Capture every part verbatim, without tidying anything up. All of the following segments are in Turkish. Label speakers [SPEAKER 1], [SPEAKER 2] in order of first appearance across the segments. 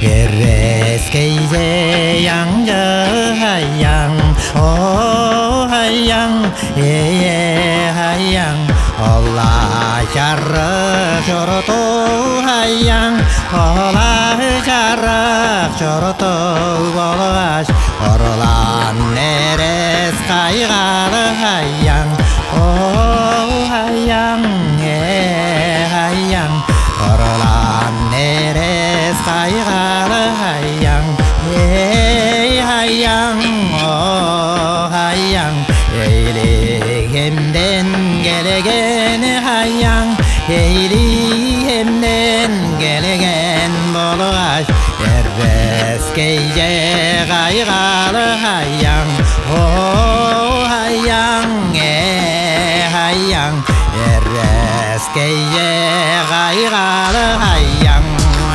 [SPEAKER 1] Ereskeyce yangı hayang o hayang ye hayang Allah jarrak çorotu hayang Allah jarrak çorotu bolaş orlan neres kaygalı hayang o hayang ye hayang orlan neres kaygalı hayang ye hayang o hayang eylihimden gelegen hayang eylihimden gelegen bolaş ereskeyce kaygalı hayang o hayang e hayang ereskeyce kaygalı hayang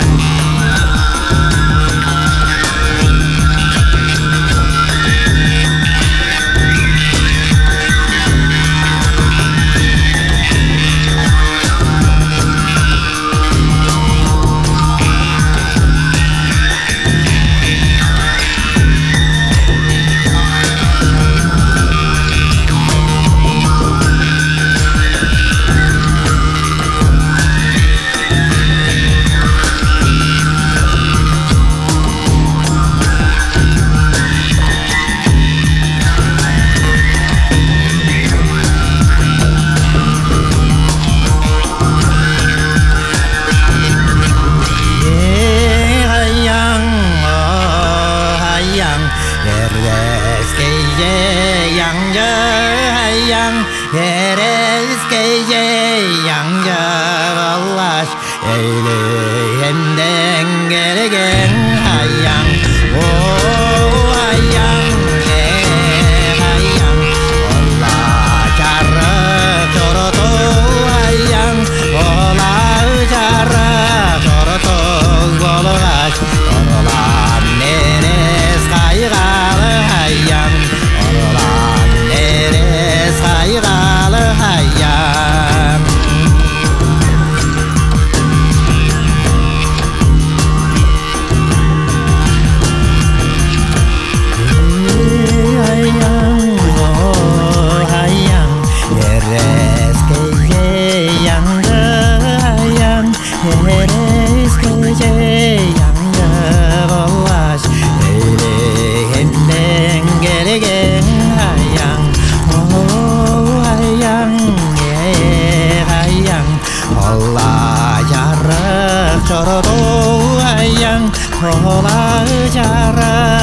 [SPEAKER 1] ereskeyce yangı hayang ereskeyce yangı bolaş eylihimden gelegen hayang o hayang e hayang Allah jarrak çorotu hayang Allah jarrak çorotu bolaş orlan neres kaygalı hayang orlan neres kaygalı hayang hayang o hayang ereskeyce yangı hayang ereskeyce yangı bolaş eylihimden gelegen hayang o hayang ye hayang Allah jarrak çorotu hayang Allah jarrak